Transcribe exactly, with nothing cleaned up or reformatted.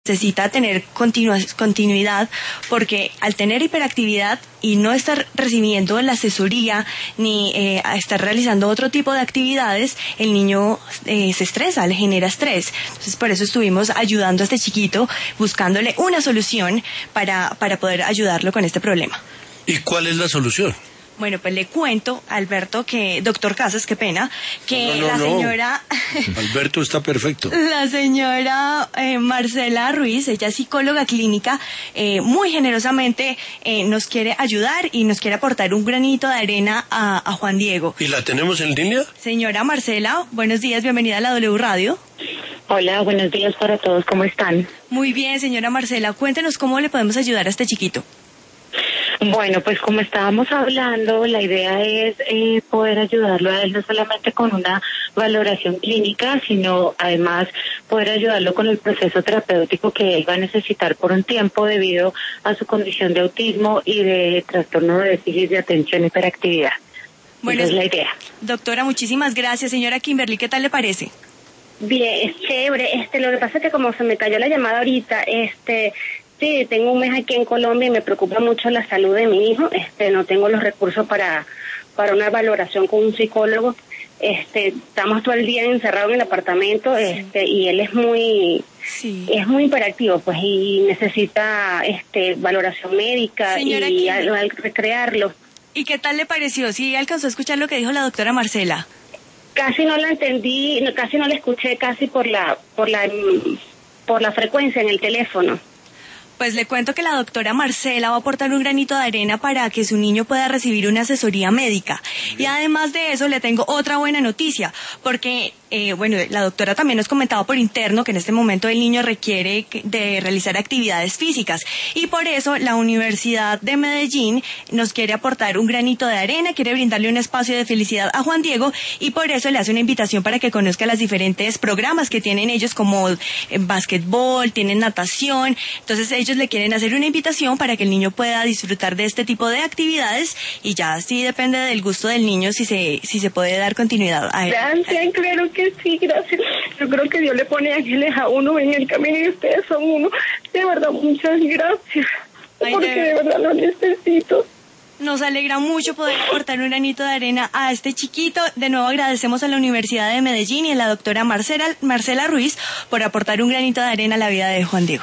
necesita tener continua, continuidad, porque al tener hiperactividad y no estar recibiendo la asesoría ni eh, estar realizando otro tipo de actividades, el niño eh, se estresa, le genera estrés. Entonces por eso estuvimos ayudando a este chiquito, buscándole una solución para, para poder ayudarlo con este problema. ¿Y cuál es la solución? Bueno, pues le cuento, Alberto, que, doctor Casas, qué pena, que no, no, la no. señora... Alberto está perfecto. La señora eh, Marcela Ruiz, ella es psicóloga clínica, eh, muy generosamente eh, nos quiere ayudar y nos quiere aportar un granito de arena a, a Juan Diego. ¿Y la tenemos en línea? Señora Marcela, buenos días, bienvenida a la W Radio. Hola, buenos días para todos, ¿cómo están? Muy bien, señora Marcela, cuéntenos cómo le podemos ayudar a este chiquito. Bueno, pues como estábamos hablando, la idea es eh, poder ayudarlo a él no solamente con una valoración clínica, sino además poder ayudarlo con el proceso terapéutico que él va a necesitar por un tiempo debido a su condición de autismo y de trastorno de déficit de atención y hiperactividad. Bueno, esa es la idea. Doctora, muchísimas gracias. Señora Kimberly, ¿qué tal le parece? Bien, es chévere. Este, lo que pasa es que como se me cayó la llamada ahorita, este... Sí, tengo un mes aquí en Colombia y me preocupa mucho la salud de mi hijo. Este, no tengo los recursos para para una valoración con un psicólogo. Este, estamos todo el día encerrados en el apartamento, sí. este, y él es muy sí. es muy hiperactivo, pues, y necesita este valoración médica. Señora, y al, al recrearlo. ¿Y qué tal le pareció? ¿Sí alcanzó a escuchar lo que dijo la doctora Marcela? Casi no la entendí, no, casi no la escuché, casi por la por la por la frecuencia en el teléfono. Pues le cuento que la doctora Marcela va a aportar un granito de arena para que su niño pueda recibir una asesoría médica. Y además de eso le tengo otra buena noticia, porque, eh, bueno, la doctora también nos comentaba por interno que en este momento el niño requiere de realizar actividades físicas. Y por eso la Universidad de Medellín nos quiere aportar un granito de arena, quiere brindarle un espacio de felicidad a Juan Diego, y por eso le hace una invitación para que conozca los diferentes programas que tienen ellos, como eh, básquetbol, tienen natación. Entonces ellos le quieren hacer una invitación para que el niño pueda disfrutar de este tipo de actividades, y ya sí depende del gusto del niño si se si se puede dar continuidad a él. Gracias, claro que sí, gracias. Yo creo que Dios le pone ángeles a uno en el camino y ustedes son uno. De verdad, muchas gracias. Ay, porque de... de verdad lo necesito. Nos alegra mucho poder aportar un granito de arena a este chiquito. De nuevo agradecemos a la Universidad de Medellín y a la doctora Marcela, Marcela Ruiz por aportar un granito de arena a la vida de Juan Diego.